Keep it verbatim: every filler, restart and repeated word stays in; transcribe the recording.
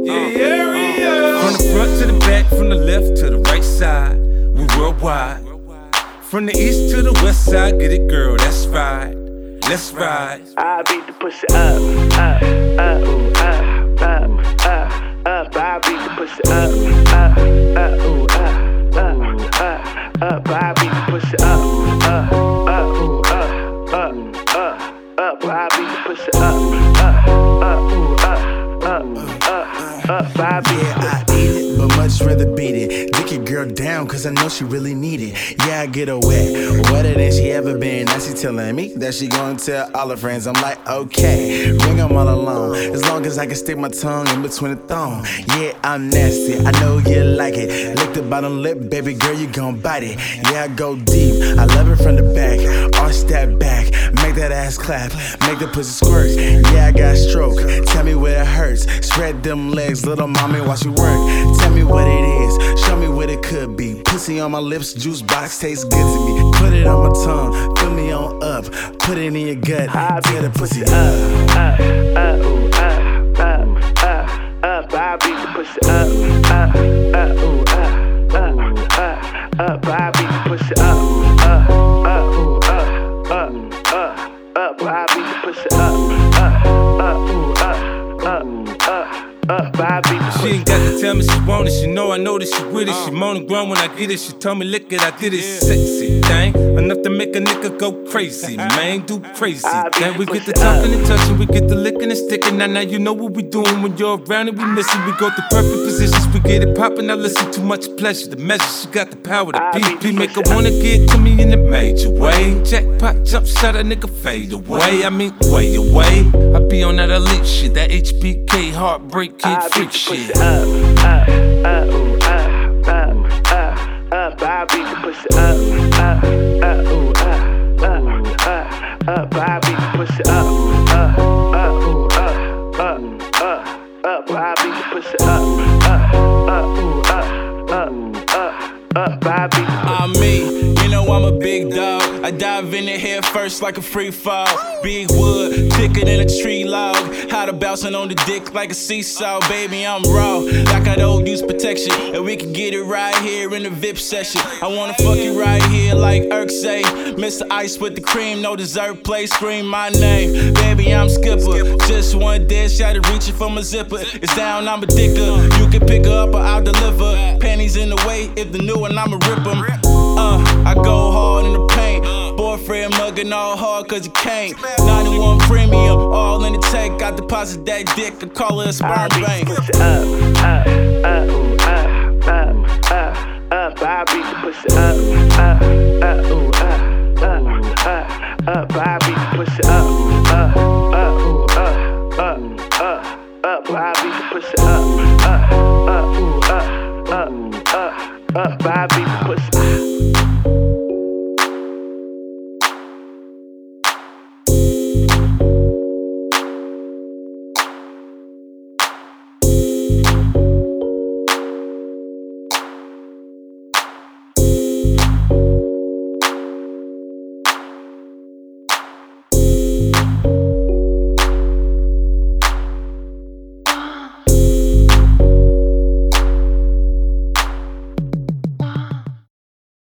Yeah, yeah, yeah. From the front to the back, from the left to the right side, we worldwide. From the east to the west side, get it, girl, that's right. Let's ride. I beat the pussy up, up, up, ooh, up, up, up, up. I beat the pussy up, up, up, ooh, up, up, up, up. I beat the pussy up, up, up, ooh, up, up, up, up. I beat the pussy up, up, up, ooh, up, up, up, up. I beat Yeah, I eat it, but much rather beat it. Dick your girl down, cause I know she really need it. Yeah, I get her wet, wetter than she ever been. Now she telling me that she gonna tell all her friends. I'm like, okay, bring them all along, as long as I can stick my tongue in between the thong. Yeah, I'm nasty, I know you like it. Lick the bottom lip, baby girl, you gon' bite it. Yeah, I go deep, I love it from the back. Arch that back, make that ass clap, make the pussy squirt. Yeah, I got stroke, tell me where it hurts. Spread them legs, little mommy, watch you work. Tell me what it is, show me what it could be. Pussy on my lips, juice box tastes good to me. Put it on my tongue, fill me on up. Put it in your gut, tear the pussy up. up, up, ooh, up, up, up, up. I beat the pussy up, up, up, ooh, up, up, up, up. I beat the pussy up, up, up, ooh, up, up, up, up. I beat the pussy up, up, up, ooh, up, up, up. Up, she ain't got to tell me she want it. She know I know that she with it. She moaning grown when I get it. She told me lick it, I did it. Sexy thing, enough to make a nigga go crazy. Man, do crazy. Then we get the talking and touching, we get the licking and sticking. Now, now you know what we doing when you're around and we missing. We go through perfect positions, we get it popping. Now listen, too much pleasure. The measure, she got the power. The P P make her wanna get to me in a major way. Jackpot, jump shot, a nigga fade away. I mean, way away. I be on that elite shit, that H B K heartbreak. Kid freak shit. Up, up, up, ooh, up, up, up, up. I beat the pussy up, up, up, ooh, up, up, up, up. I beat the pussy up, up, up, ooh, up, up, up, up. I beat the pussy up, up, up, ooh, up, up, up, up. I beat the pussy. I'm me, you know I'm a big dog. I dive in the head first like a free fall. Big wood, thicker than a tree log. How to bouncing on the dick like a seesaw. Baby, I'm raw, like I don't use protection. And we can get it right here in the V I P session. I wanna fuck you right here like Urk say. Mister Ice with the cream, no dessert play. Scream my name, baby, I'm Skipper. Just one dead shot of reaching for my zipper. It's down, I'm a dicker. You can pick her up or I'll deliver. Panties in the way, if the new one, I'ma rip them. Uh, I go hard in the paint. Boyfriend mugging all hard cause you can't. ninety-one premium, all in the tank. Got deposit that dick, I call it a sperm bank. Up, up, up, ooh, up, up, up, up. I beat the pussy up, up, up, ooh, up, up, up, up. I beat the pussy up, up, up, ooh, up, up, up, up. I beat the pussy up, up, up, ooh, up, up, up, up. I